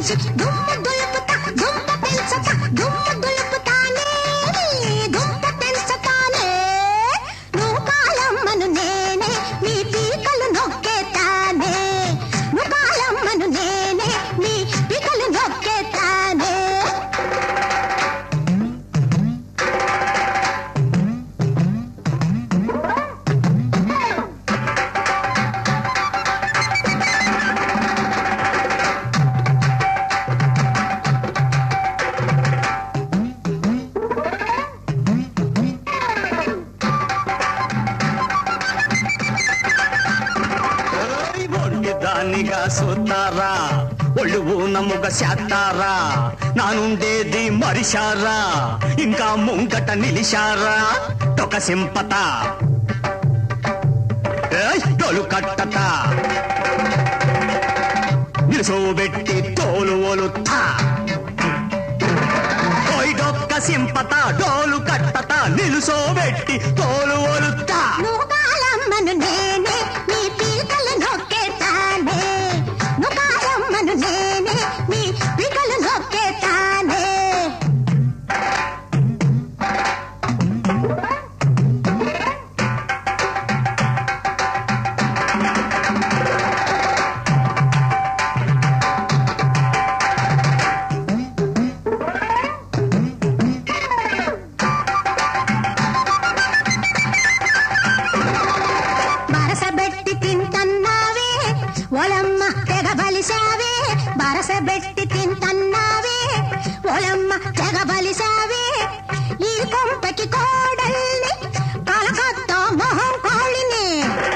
పెంచి దుమ్ము దులుపుతా దుంప పెంచుతా దుమ్ము దులుపుతానే దుంప పెంచుతానే నువ్వు కాలమ్మను నేనే నీ పీకలు నొక్కేతానే నువ్వు కాలమ్మను నేనే నీ పీకలు నొక్కేతానే దానిగా సూతారా ఒళ్ళు నమ్ముగా చేస్తారా నానుండేది మరిశారా ఇంకా ముంగట నిలిశారా ఒక సింపత తోలు కట్టత నిలుసోబెట్టి తోలు ఒలుతా డొక్క సింపత డోలు కట్టత నిలుసోబెట్టి తోలు ఒలుతా నువ్వు కాలమ్మను నేనే నీ పీకలు నొక్కేతానే నువ్వు కాలమ్మను నేనే నీ పీకలు నొక్కేతానే బరసబెట్టి తింటన్నావే ఓలమ్మ తెగ బలిసావే బరసబెట్టి తింటన్నావే ఓలమ్మ తెగ బలిసావే ఈ కొంపకి కోడల్ని కలకత్తా మొహం కాళిని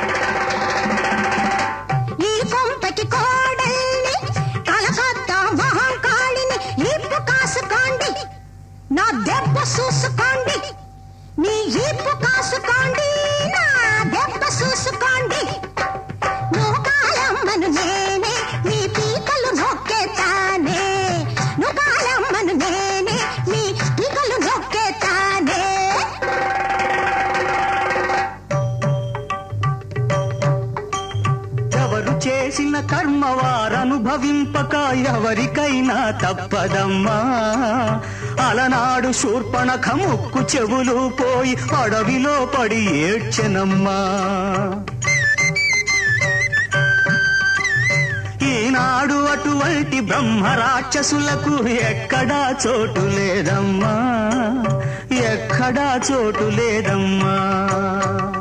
ఈ కొంపకి కోడల్ని కలకత్తా మొహం కాళిని ఈపు కాసుకోండి నా దెబ్బ చూసుకోండి నీ ఈపు కాసుకోండి నా దెబ్బ చూసుకోండి నువ్వు కాలమ్మను నేనే నీ పీకలు నొక్కేతానే నువ్వు కాలమ్మను నేనే నీ పీకలు నొక్కేతానే ఎవరు చేసిన కర్మ వారనుభవింపక ఎవరికైనా తప్పదమ్మా అలనాడు శూర్పణఖ ముక్కు చెవులు పోయి అడవిలో పడి ఏడ్చెనమ్మా ఈనాడు అటువంటి బ్రహ్మ రాక్షసులకు ఎక్కడా చోటు లేదమ్మా ఎక్కడా చోటు లేదమ్మా